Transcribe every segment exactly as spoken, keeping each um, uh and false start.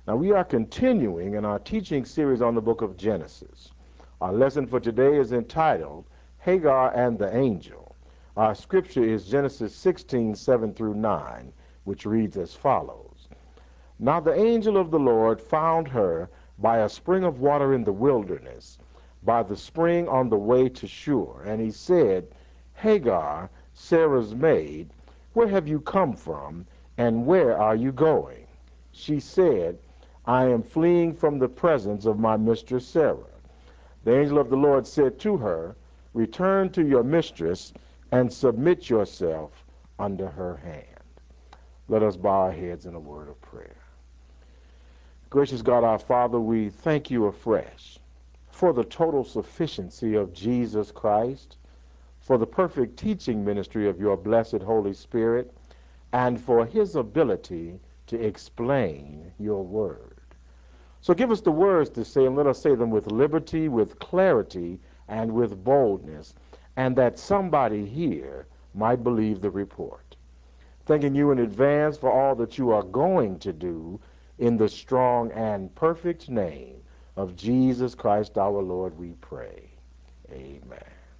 Now, we are continuing in our teaching series on the book of Genesis. Our lesson for today is entitled Hagar and the Angel. Our scripture is Genesis sixteen, seven through nine, which reads as follows. Now the angel of the Lord found her by a spring of water in the wilderness, by the spring on the way to Shur. And he said, Hagar, Sarah's maid, where have you come from, and where are you going? She said, I am fleeing from the presence of my mistress Sarah. The angel of the Lord said to her, Return to your mistress and submit yourself under her hand. Let us bow our heads in a word of prayer. Gracious God, our Father, we thank you afresh for the total sufficiency of Jesus Christ, for the perfect teaching ministry of your blessed Holy Spirit, and for his ability to explain your word. So give us the words to say, and let us say them with liberty, with clarity, and with boldness, and that somebody here might believe the report. Thanking you in advance for all that you are going to do in the strong and perfect name of Jesus Christ our Lord, we pray. Amen.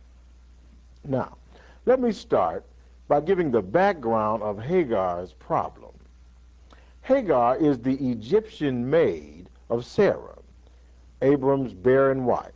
Now, let me start by giving the background of Hagar's problem. Hagar is the Egyptian maid of Sarah, Abram's barren wife.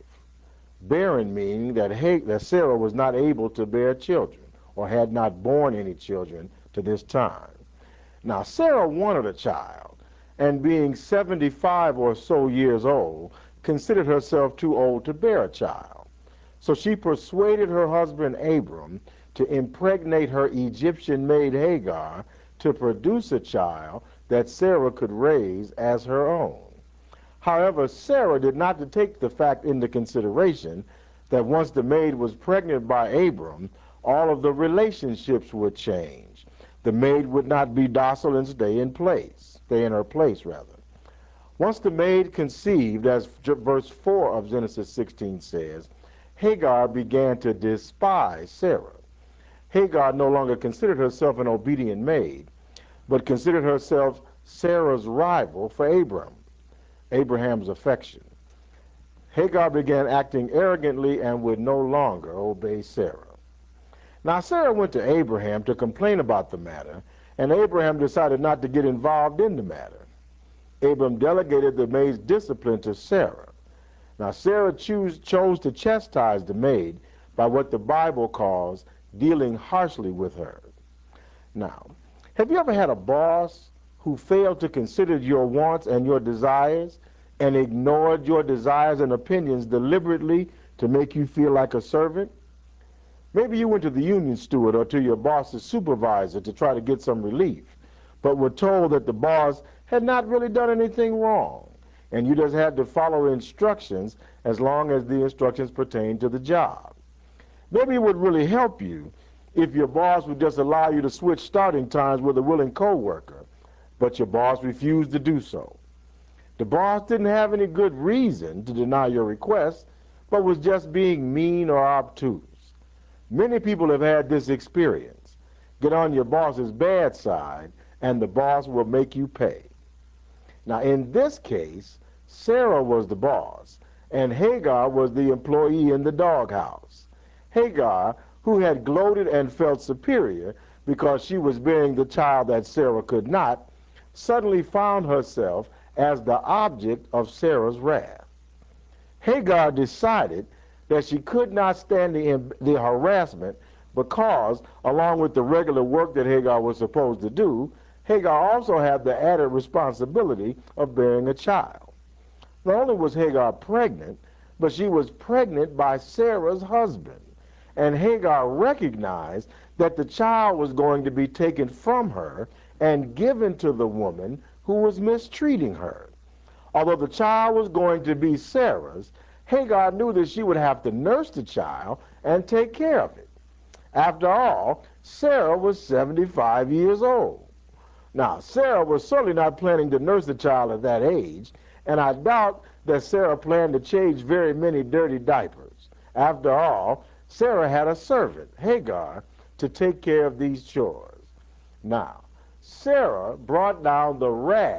Barren meaning that, ha- that Sarah was not able to bear children, or had not borne any children to this time. Now, Sarah wanted a child, and being seventy-five or so years old, considered herself too old to bear a child. So she persuaded her husband Abram to impregnate her Egyptian maid Hagar to produce a child that Sarah could raise as her own. However, Sarah did not take the fact into consideration that once the maid was pregnant by Abram, all of the relationships would change. The maid would not be docile and stay in place, stay in her place rather. Once the maid conceived, as verse four of Genesis sixteen says, Hagar began to despise Sarah. Hagar no longer considered herself an obedient maid, but considered herself Sarah's rival for Abram, Abraham's affection. Hagar began acting arrogantly and would no longer obey Sarah. Now Sarah went to Abraham to complain about the matter, and Abraham decided not to get involved in the matter. Abram delegated the maid's discipline to Sarah. Now Sarah choose, chose to chastise the maid by what the Bible calls dealing harshly with her. Now, have you ever had a boss who failed to consider your wants and your desires and ignored your desires and opinions deliberately to make you feel like a servant? Maybe you went to the union steward or to your boss's supervisor to try to get some relief, but were told that the boss had not really done anything wrong, and you just had to follow instructions as long as the instructions pertained to the job. Maybe it would really help you if your boss would just allow you to switch starting times with a willing coworker, but your boss refused to do so. The boss didn't have any good reason to deny your request, but was just being mean or obtuse. Many people have had this experience. Get on your boss's bad side, and the boss will make you pay. Now, in this case, Sarah was the boss, and Hagar was the employee in the doghouse. Hagar, who had gloated and felt superior because she was bearing the child that Sarah could not, suddenly found herself as the object of Sarah's wrath. Hagar decided that she could not stand the, the harassment because, along with the regular work that Hagar was supposed to do, Hagar also had the added responsibility of bearing a child. Not only was Hagar pregnant, but she was pregnant by Sarah's husband. And Hagar recognized that the child was going to be taken from her and given to the woman who was mistreating her. Although the child was going to be Sarah's, Hagar knew that she would have to nurse the child and take care of it. After all, Sarah was seventy-five years old. Now, Sarah was certainly not planning to nurse the child at that age, and I doubt that Sarah planned to change very many dirty diapers. After all, Sarah had a servant, Hagar, to take care of these chores. Now, Sarah brought down the wrath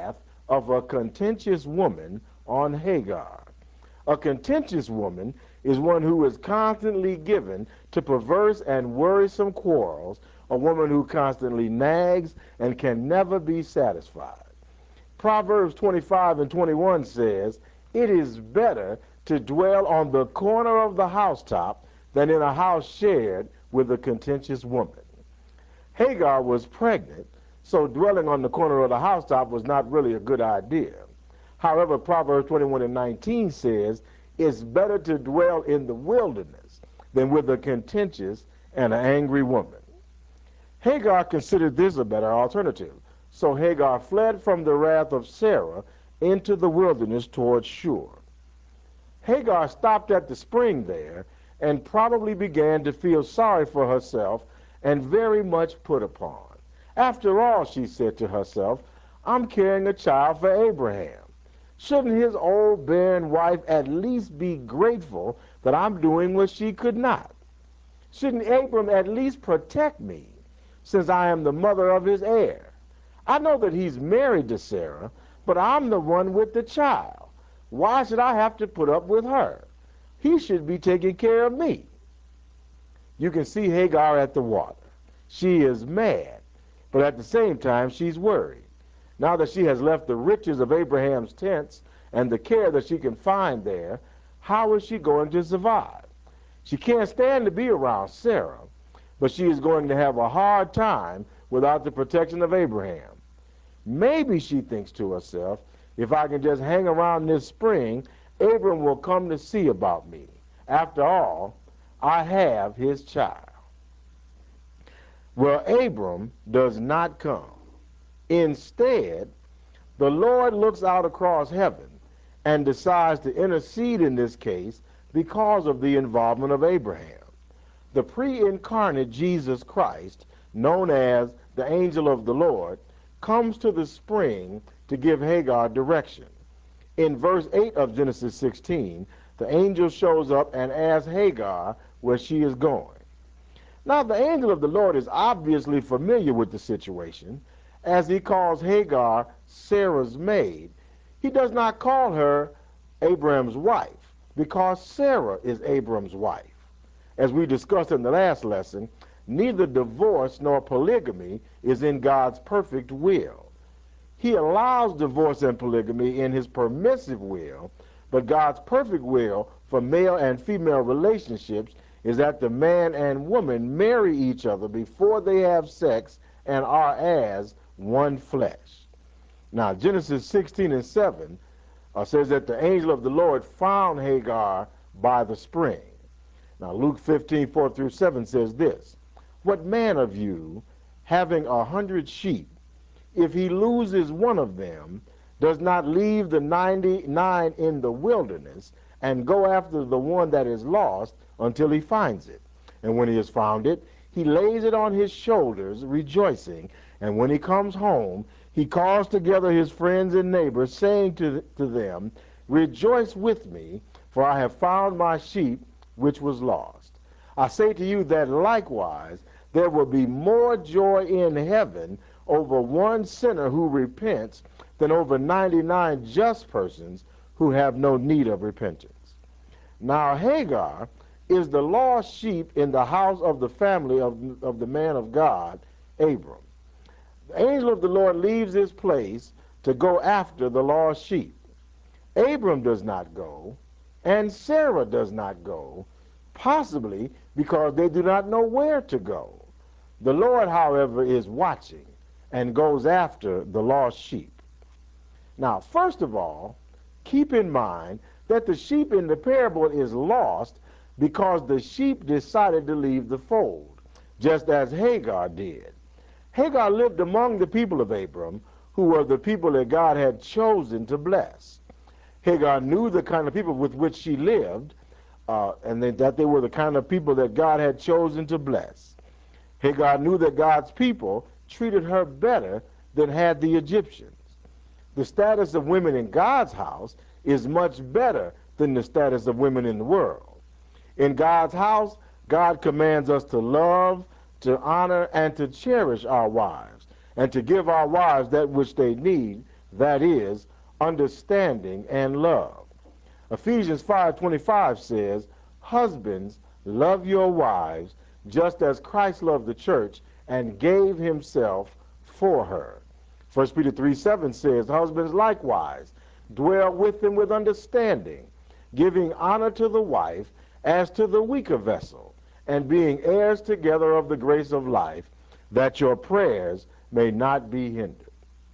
of a contentious woman on Hagar. A contentious woman is one who is constantly given to perverse and worrisome quarrels, a woman who constantly nags and can never be satisfied. Proverbs twenty-five and twenty-one says, "It is better to dwell on the corner of the housetop than in a house shared with a contentious woman." Hagar was pregnant, so dwelling on the corner of the housetop was not really a good idea. However, Proverbs twenty-one and nineteen says, "It's better to dwell in the wilderness than with a contentious and an angry woman." Hagar considered this a better alternative, so Hagar fled from the wrath of Sarah into the wilderness toward Shur. Hagar stopped at the spring there and probably began to feel sorry for herself and very much put upon. After all, she said to herself, "I'm carrying a child for Abraham. Shouldn't his old barren wife at least be grateful that I'm doing what she could not? Shouldn't Abram at least protect me, since I am the mother of his heir? I know that he's married to Sarah, but I'm the one with the child. Why should I have to put up with her? He should be taking care of me." You can see Hagar at the water. She is mad, but at the same time she's worried. Now that she has left the riches of Abraham's tents and the care that she can find there, how is she going to survive? She can't stand to be around Sarah, but she is going to have a hard time without the protection of Abraham. Maybe, she thinks to herself, if I can just hang around this spring, Abram will come to see about me. After all, I have his child. Well, Abram does not come. Instead, the Lord looks out across heaven and decides to intercede in this case because of the involvement of Abraham. The pre-incarnate Jesus Christ, known as the angel of the Lord, comes to the spring to give Hagar direction. In verse eight of Genesis sixteen, the angel shows up and asks Hagar where she is going. Now, the angel of the Lord is obviously familiar with the situation, as he calls Hagar Sarah's maid. He does not call her Abram's wife, because Sarah is Abram's wife. As we discussed in the last lesson, neither divorce nor polygamy is in God's perfect will. He allows divorce and polygamy in his permissive will, but God's perfect will for male and female relationships is that the man and woman marry each other before they have sex and are as one flesh. Now, Genesis sixteen and seven uh, says that the angel of the Lord found Hagar by the spring. Now, Luke fifteen, four through seven says this: "What man of you, having a hundred sheep, if he loses one of them, does not leave the ninety-nine in the wilderness and go after the one that is lost until he finds it? And when he has found it, he lays it on his shoulders, rejoicing. And when he comes home, he calls together his friends and neighbors, saying to, to them, 'Rejoice with me, for I have found my sheep which was lost.' I say to you that likewise there will be more joy in heaven over one sinner who repents than over ninety-nine just persons who have no need of repentance." Now, Hagar is the lost sheep in the house of the family of, of the man of God, Abram. The angel of the Lord leaves his place to go after the lost sheep. Abram does not go, and Sarah does not go, possibly because they do not know where to go. The Lord, however, is watching and goes after the lost sheep. Now, first of all, keep in mind that the sheep in the parable is lost because the sheep decided to leave the fold, just as Hagar did. Hagar lived among the people of Abram, who were the people that God had chosen to bless. Hagar knew the kind of people with which she lived, uh, and that they were the kind of people that God had chosen to bless. Hagar knew that God's people treated her better than had the Egyptians. The status of women in God's house is much better than the status of women in the world. In God's house, God commands us to love, to honor, and to cherish our wives, and to give our wives that which they need, that is, understanding, and love. Ephesians five twenty-five says, "Husbands, love your wives, just as Christ loved the church and gave himself for her." First Peter three seven says, "Husbands likewise dwell with them with understanding, giving honor to the wife as to the weaker vessel, and being heirs together of the grace of life, that your prayers may not be hindered."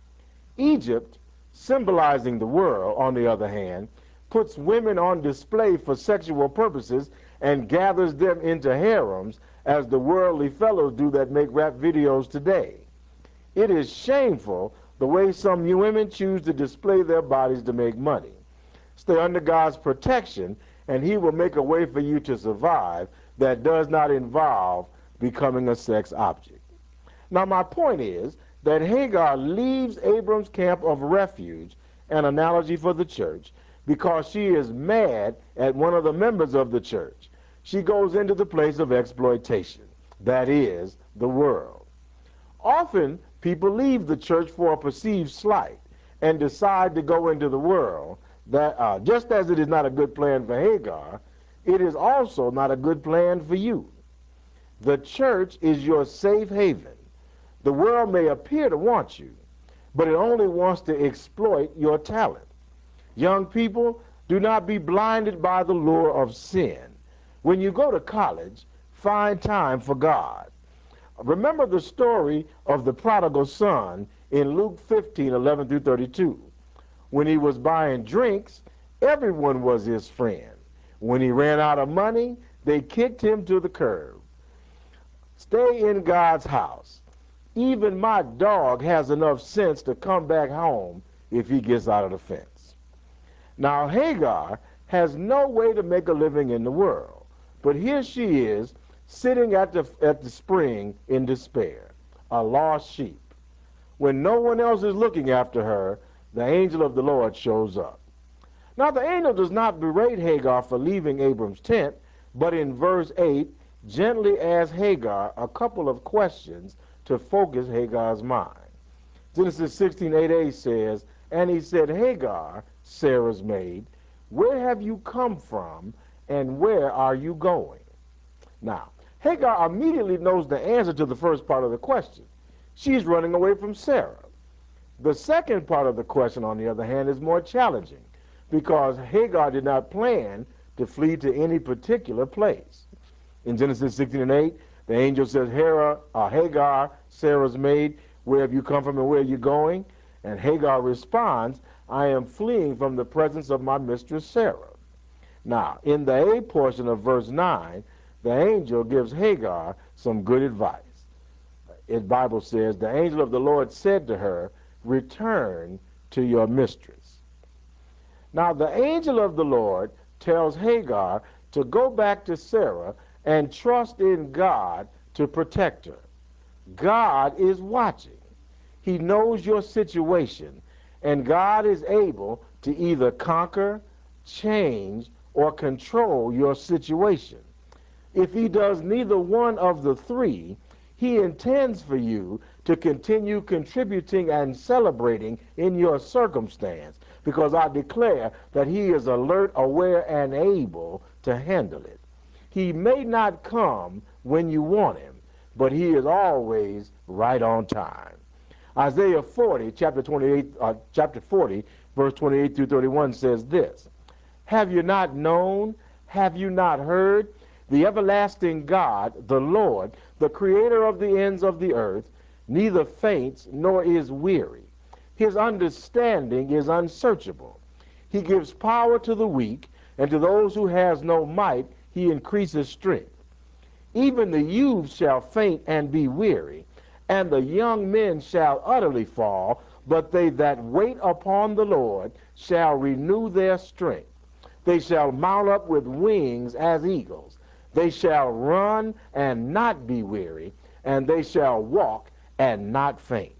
Egypt, symbolizing the world, on the other hand, puts women on display for sexual purposes and gathers them into harems as the worldly fellows do that make rap videos today. It is shameful the way some women choose to display their bodies to make money. Stay under God's protection, and he will make a way for you to survive that does not involve becoming a sex object. Now, my point is that Hagar leaves Abram's camp of refuge, an analogy for the church, because she is mad at one of the members of the church. She goes into the place of exploitation, that is, the world. Often, people leave the church for a perceived slight and decide to go into the world. That uh, just as it is not a good plan for Hagar, it is also not a good plan for you. The church is your safe haven. The world may appear to want you, but it only wants to exploit your talent. Young people, do not be blinded by the lure of sin. When you go to college, find time for God. Remember the story of the prodigal son in Luke fifteen eleven through thirty-two. When he was buying drinks, everyone was his friend. When he ran out of money, they kicked him to the curb. Stay in God's house. Even my dog has enough sense to come back home if he gets out of the fence. Now, Hagar has no way to make a living in the world, but here she is sitting at the, at the spring in despair, a lost sheep. When no one else is looking after her, the angel of the Lord shows up. Now, the angel does not berate Hagar for leaving Abram's tent, but in verse eight, gently asks Hagar a couple of questions to focus Hagar's mind. Genesis sixteen eight a says, "And he said, Hagar, Sarah's maid, where have you come from, and where are you going?" Now, Hagar immediately knows the answer to the first part of the question. She's running away from Sarah. The second part of the question, on the other hand, is more challenging, because Hagar did not plan to flee to any particular place. In Genesis sixteen and eight, the angel says, Hera, uh, Hagar, Sarah's maid, where have you come from and where are you going? And Hagar responds, I am fleeing from the presence of my mistress Sarah. Now, in the A portion of verse nine, the angel gives Hagar some good advice. The Bible says, the angel of the Lord said to her, return to your mistress. Now, the angel of the Lord tells Hagar to go back to Sarah and trust in God to protect her. God is watching. He knows your situation, and God is able to either conquer, change, or control your situation. If he does neither one of the three, he intends for you to continue contributing and celebrating in your circumstance, because I declare that he is alert, aware, and able to handle it. He may not come when you want him, but he is always right on time. Isaiah forty, chapter twenty-eight, uh, chapter forty, verse twenty-eight through thirty-one says this, have you not known? Have you not heard? The everlasting God, the Lord, the creator of the ends of the earth, neither faints nor is weary. His understanding is unsearchable. He gives power to the weak, and to those who has no might he increases strength. Even the youths shall faint and be weary, and the young men shall utterly fall, but they that wait upon the Lord shall renew their strength. They shall mount up with wings as eagles. They shall run and not be weary, and they shall walk and not faint.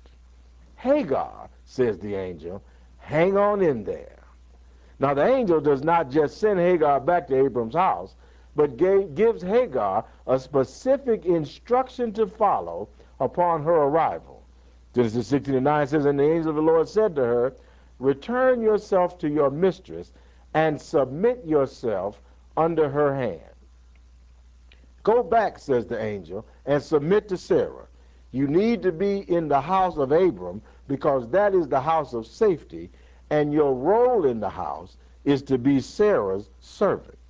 Hagar, says the angel, hang on in there. Now, the angel does not just send Hagar back to Abram's house, but gave, gives Hagar a specific instruction to follow upon her arrival. Genesis sixteen and nine says, and the angel of the Lord said to her, return yourself to your mistress and submit yourself under her hand. Go back, says the angel, and submit to Sarah. You need to be in the house of Abram because that is the house of safety, and your role in the house is to be Sarah's servant.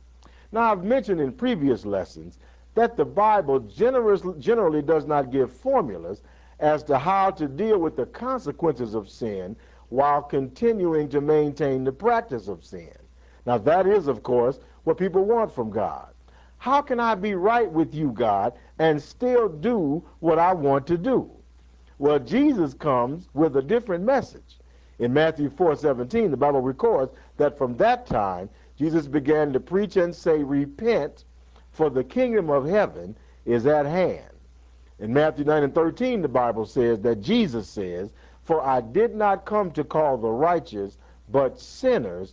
Now, I've mentioned in previous lessons that the Bible generally does not give formulas as to how to deal with the consequences of sin while continuing to maintain the practice of sin. Now, that is, of course, what people want from God. How can I be right with you, God, and still do what I want to do? Well, Jesus comes with a different message. In Matthew four seventeen, the Bible records that from that time, Jesus began to preach and say, repent, for the kingdom of heaven is at hand. In Matthew nine and thirteen, the Bible says that Jesus says, for I did not come to call the righteous, but sinners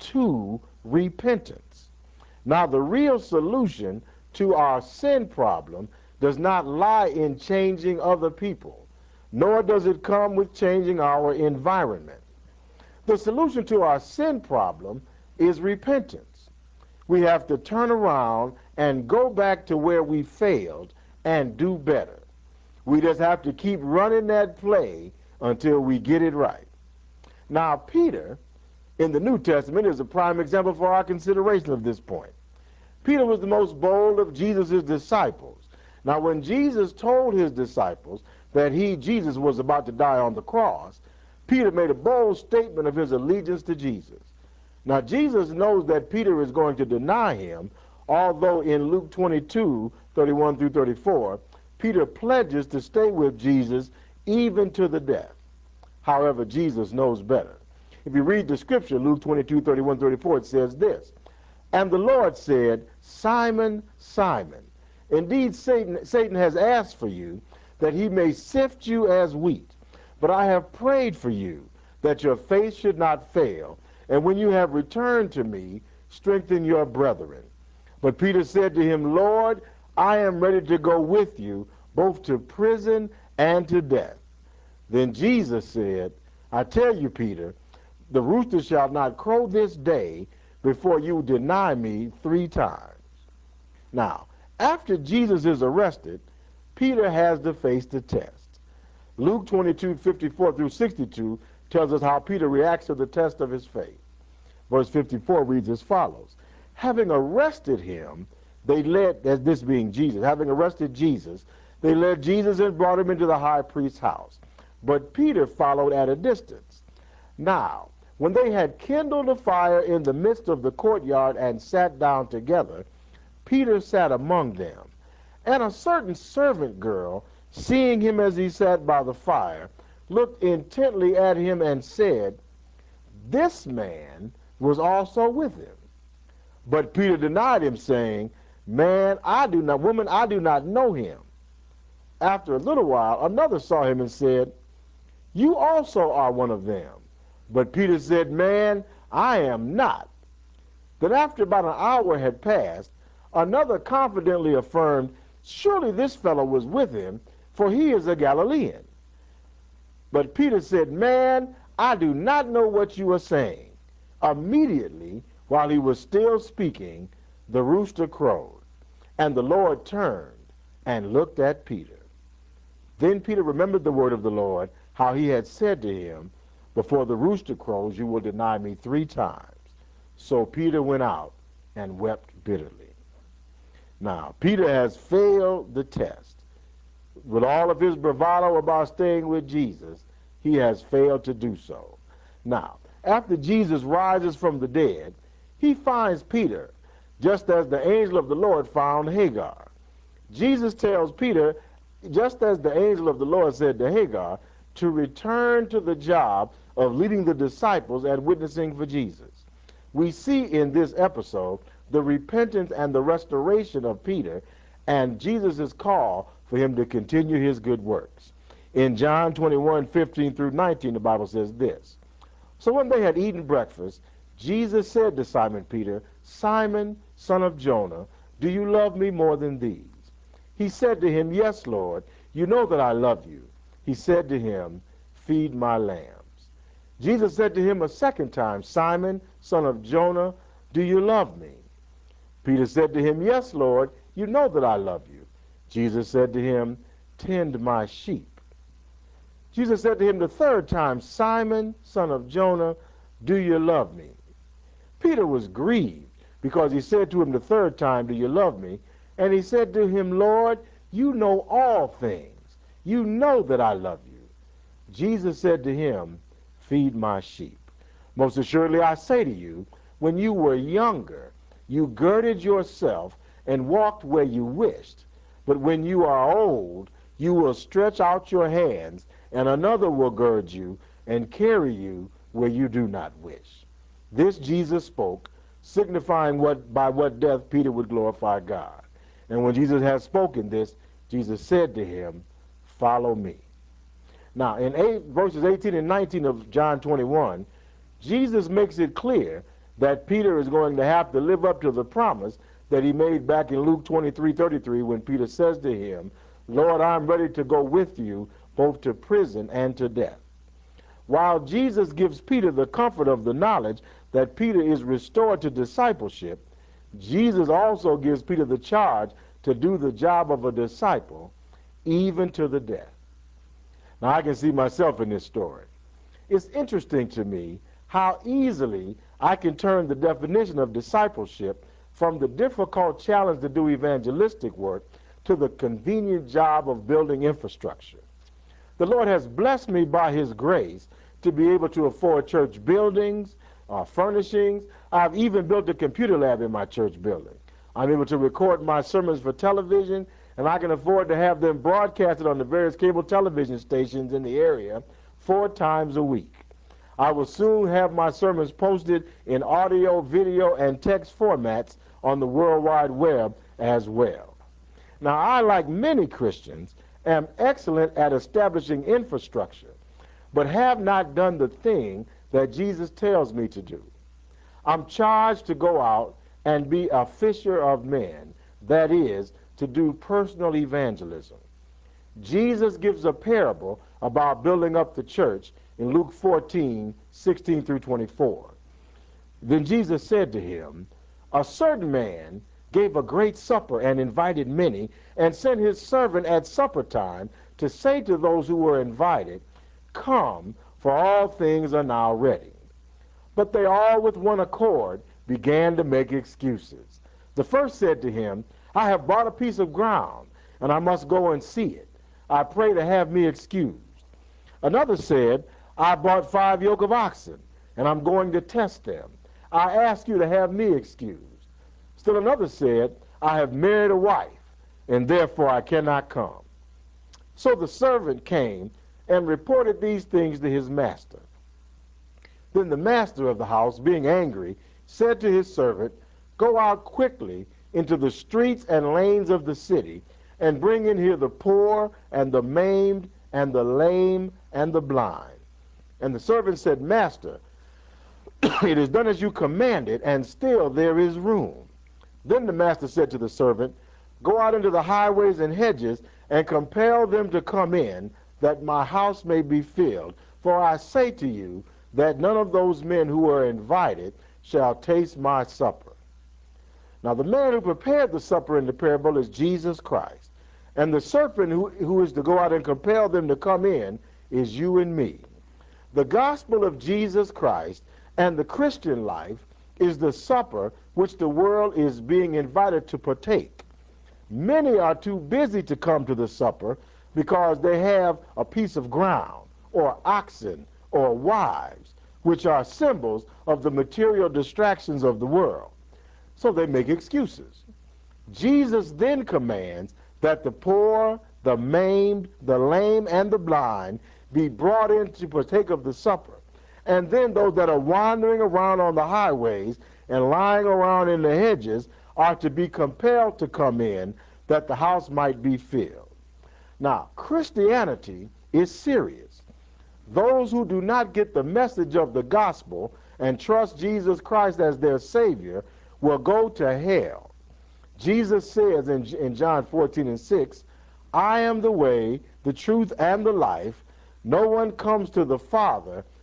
to repentance. Now, the real solution to our sin problem does not lie in changing other people, nor does it come with changing our environment. The solution to our sin problem is repentance. We have to turn around and go back to where we failed and do better. We just have to keep running that play until we get it right. Now, Peter, in the New Testament, is a prime example for our consideration of this point. Peter was the most bold of Jesus' disciples. Now, when Jesus told his disciples that he, Jesus, was about to die on the cross, Peter made a bold statement of his allegiance to Jesus. Now, Jesus knows that Peter is going to deny him, although in Luke twenty-two, thirty-one through thirty-four, Peter pledges to stay with Jesus even to the death. However, Jesus knows better. If you read the scripture, Luke twenty-two, thirty-one, thirty-four, it says this, and the Lord said, Simon, Simon, indeed Satan, Satan has asked for you that he may sift you as wheat. But I have prayed for you that your faith should not fail. And when you have returned to me, strengthen your brethren. But Peter said to him, Lord, I am ready to go with you, both to prison and to death. Then Jesus said, I tell you, Peter, the rooster shall not crow this day before you deny me three times. Now, after Jesus is arrested, Peter has to face the test. Luke twenty-two, fifty-four through sixty-two tells us how Peter reacts to the test of his faith. Verse fifty-four reads as follows, having arrested him, they led, as this being Jesus, having arrested Jesus, they led Jesus and brought him into the high priest's house. But Peter followed at a distance. Now, when they had kindled a fire in the midst of the courtyard and sat down together, Peter sat among them. And a certain servant girl, seeing him as he sat by the fire, looked intently at him and said, this man was also with him. But Peter denied him, saying, Man, I do not, woman, I do not know him. After a little while, another saw him and said, you also are one of them. But Peter said, Man, I am not. Then after about an hour had passed, another confidently affirmed, Surely this fellow was with him, for he is a Galilean. But Peter said, Man, I do not know what you are saying. Immediately, while he was still speaking, the rooster crowed, and the Lord turned and looked at Peter. Then Peter remembered the word of the Lord, how he had said to him, Before the rooster crows, you will deny me three times. So Peter went out and wept bitterly. Now, Peter has failed the test. With all of his bravado about staying with Jesus, he has failed to do so. Now, after Jesus rises from the dead, he finds Peter, just as the angel of the Lord found Hagar. Jesus tells Peter, just as the angel of the Lord said to Hagar, to return to the job of leading the disciples and witnessing for Jesus. We see in this episode the repentance and the restoration of Peter and Jesus' call for him to continue his good works. In John twenty-one, fifteen through nineteen, the Bible says this. So when they had eaten breakfast, Jesus said to Simon Peter, Simon, son of Jonah, do you love me more than these? He said to him, Yes, Lord, you know that I love you. He said to him, Feed my lambs. Jesus said to him a second time, Simon, son of Jonah, do you love me? Peter said to him, Yes, Lord, you know that I love you. Jesus said to him, Tend my sheep. Jesus said to him the third time, Simon, son of Jonah, do you love me? Peter was grieved because he said to him the third time, Do you love me? And he said to him, Lord, you know all things. You know that I love you. Jesus said to him, Feed my sheep. Most assuredly I say to you, when you were younger, you girded yourself and walked where you wished. But when you are old, you will stretch out your hands, and another will gird you and carry you where you do not wish. This Jesus spoke, signifying what by what death Peter would glorify God. And when Jesus had spoken this, Jesus said to him, Follow me. Now, in eight, verses eighteen and nineteen of John twenty-one, Jesus makes it clear that Peter is going to have to live up to the promise that he made back in Luke twenty-three thirty-three when Peter says to him, Lord, I'm ready to go with you both to prison and to death. While Jesus gives Peter the comfort of the knowledge that Peter is restored to discipleship, Jesus also gives Peter the charge to do the job of a disciple, even to the death. Now, I can see myself in this story. It's interesting to me how easily I can turn the definition of discipleship from the difficult challenge to do evangelistic work to the convenient job of building infrastructure. The Lord has blessed me by his grace to be able to afford church buildings, uh, furnishings. I've even built a computer lab in my church building. I'm able to record my sermons for television, and I can afford to have them broadcasted on the various cable television stations in the area four times a week. I will soon have my sermons posted in audio, video, and text formats on the World Wide Web as well. Now, I, like many Christians, am excellent at establishing infrastructure, but have not done the thing that Jesus tells me to do. I'm charged to go out and be a fisher of men, that is, to do personal evangelism. Jesus gives a parable about building up the church in Luke fourteen, sixteen through twenty-four. Then Jesus said to him, A certain man gave a great supper and invited many, and sent his servant at supper time to say to those who were invited, Come, for all things are now ready. But they all with one accord began to make excuses. The first said to him, I have bought a piece of ground, and I must go and see it. I pray to have me excused. Another said, I bought five yoke of oxen, and I'm going to test them. I ask you to have me excused. Still another said, I have married a wife, and therefore I cannot come. So the servant came and reported these things to his master. Then the master of the house, being angry, said to his servant, Go out quickly into the streets and lanes of the city, and bring in here the poor, and the maimed, and the lame, and the blind. And the servant said, Master, it is done as you commanded, and still there is room. Then the master said to the servant, Go out into the highways and hedges, and compel them to come in, that my house may be filled. For I say to you, that none of those men who are invited shall taste my supper. Now the man who prepared the supper in the parable is Jesus Christ. And the serpent who, who is to go out and compel them to come in is you and me. The gospel of Jesus Christ and the Christian life is the supper which the world is being invited to partake. Many are too busy to come to the supper because they have a piece of ground or oxen or wives, which are symbols of the material distractions of the world. So they make excuses. Jesus then commands that the poor, the maimed, the lame, and the blind be brought in to partake of the supper. And then those that are wandering around on the highways and lying around in the hedges are to be compelled to come in, that the house might be filled. Now, Christianity is serious. Those who do not get the message of the gospel and trust Jesus Christ as their Savior will go to hell. Jesus says in, in John fourteen and six, I am the way, the truth, and the life. No one comes to the Father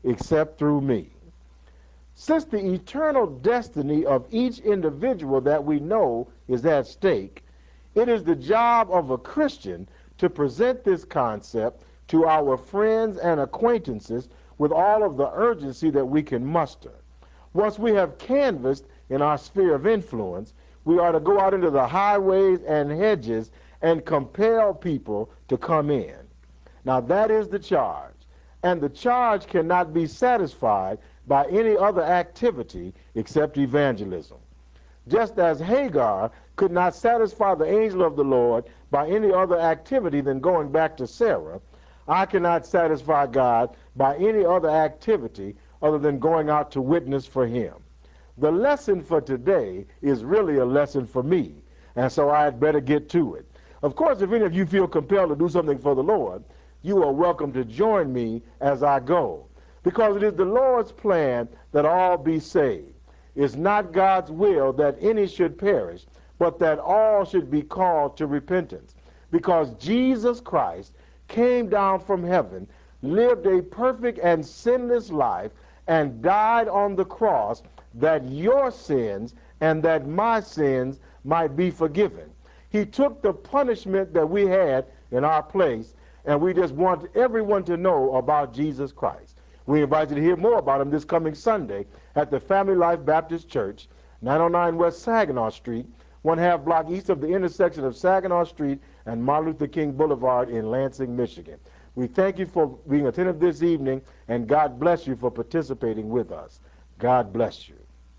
except through me. Since the eternal destiny of each individual that we know is at stake, it is the job of a Christian to present this concept to our friends and acquaintances with all of the urgency that we can muster. Once we have canvassed in our sphere of influence, we are to go out into the highways and hedges and compel people to come in. Now that is the charge, and the charge cannot be satisfied by any other activity except evangelism. Just as Hagar could not satisfy the angel of the Lord by any other activity than going back to Sarah, I cannot satisfy God by any other activity other than going out to witness for him. The lesson for today is really a lesson for me, and so I had better get to it. Of course, if any of you feel compelled to do something for the Lord, you are welcome to join me as I go, because it is the Lord's plan that all be saved. It's not God's will that any should perish, but that all should be called to repentance, because Jesus Christ came down from heaven, lived a perfect and sinless life, and died on the cross that your sins and that my sins might be forgiven. He took the punishment that we had in our place, and we just want everyone to know about Jesus Christ. We invite you to hear more about him this coming Sunday at the Family Life Baptist Church, nine oh nine West Saginaw Street, one half block east of the intersection of Saginaw Street and Martin Luther King Boulevard in Lansing, Michigan. We thank you for being attentive this evening, and God bless you for participating with us. God bless you.